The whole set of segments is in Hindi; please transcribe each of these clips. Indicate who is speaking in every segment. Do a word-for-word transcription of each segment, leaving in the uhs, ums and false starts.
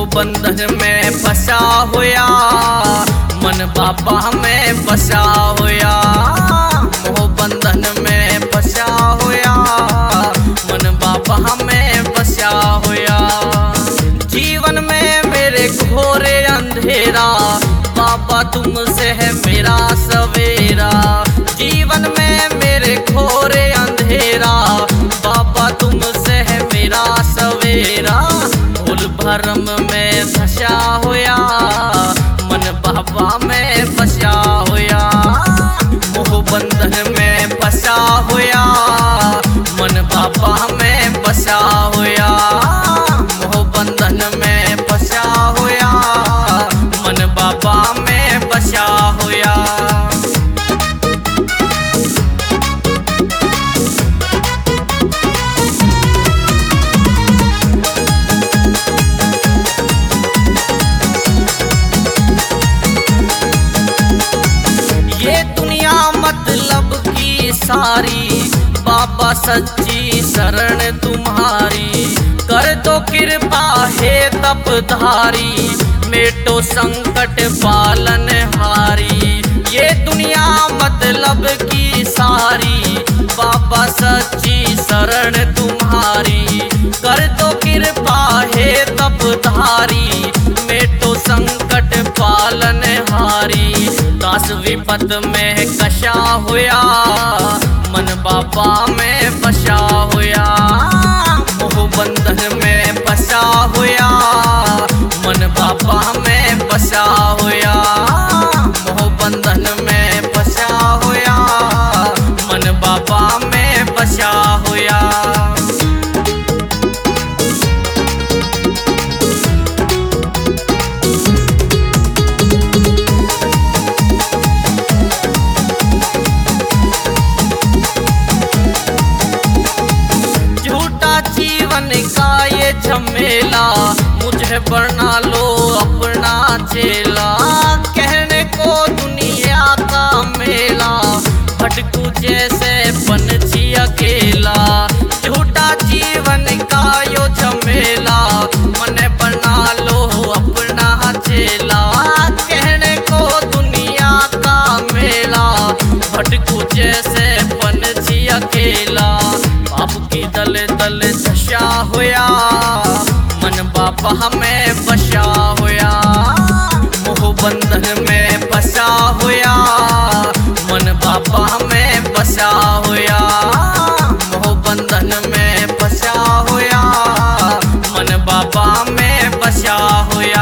Speaker 1: बंधन में फंसा होया, मन बाबा में बसा होया। मोह बंधन में फंसा होया, मन बाबा में बसा होया। जीवन में मेरे घोरे अंधेरा, बाबा तुमसे है मेरा सवेरा। जीवन में मेरे घोरे अंधेरा, बाबा तुमसे है मेरा सवेरा। भूल भरम में फंसा होया, मन बाबा में फंसा होया। मोह बंधन में फंसा होया, मन बाबा में बसा होया। मोह बंधन में फंसा होया, मन बाबा में बसा होया। ये दुनिया मतलब की सारी, बाबा सच्ची शरण तुम्हारी। कर दो कृपा हे तपधारी, मेटो संकट पालन हारी। ये दुनिया मतलब की सारी, बाबा सच्ची शरण तुम्हारी। कर दो कृपा हे तपधारी, मेटो संकट पालन हारी। दास विपद में कशा होया, मन बाबा में बसा होया। मोह बंधन में बसा होया, मन बाबा में बसा होया। मोह बंधन में बसा होया, मन बाबा में बसा होया। जीवन का ये झमेला, मुझे बना लो अपना चेला। कहने को दुनिया का मेला, भटकू जैसे पंछी अकेला। झूठा जीवन का यो झमेला, मने बना लो अपना चेला। कहने को दुनिया का मेला, भटकू जैसे पंछी अकेला। बाप की दल दल दशा होया, मन बाबा में बसा होया। मोह बंधन में फंसा होया, मन बाबा में बसा होया। मोह बंधन में फंसा होया, मन बाबा में बसा होया।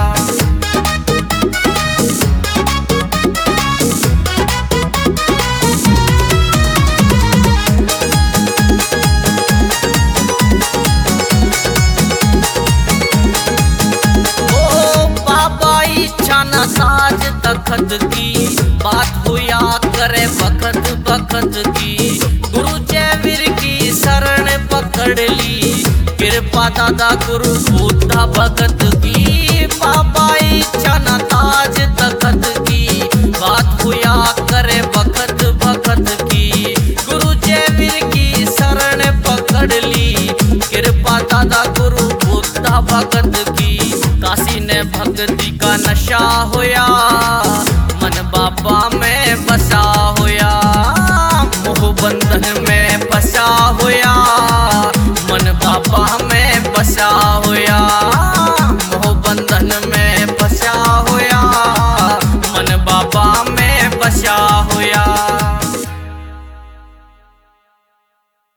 Speaker 1: साज तखत की बात हुआ करे बखत बखत की। गुरु जयवीर की शरण पकड़ ली, कृपा दादा गुरु बुद्धा भगत की। बाबा इच्छा न ताज तखत की बात हुआ करे बखत बखत की। गुरु जयवीर की शरण पकड़ ली, कृपा दादा गुरु बुद्धा भगत की। काशी ने भक्ति का नशा होया, मन बाबा में बसा होया। मोह बंधन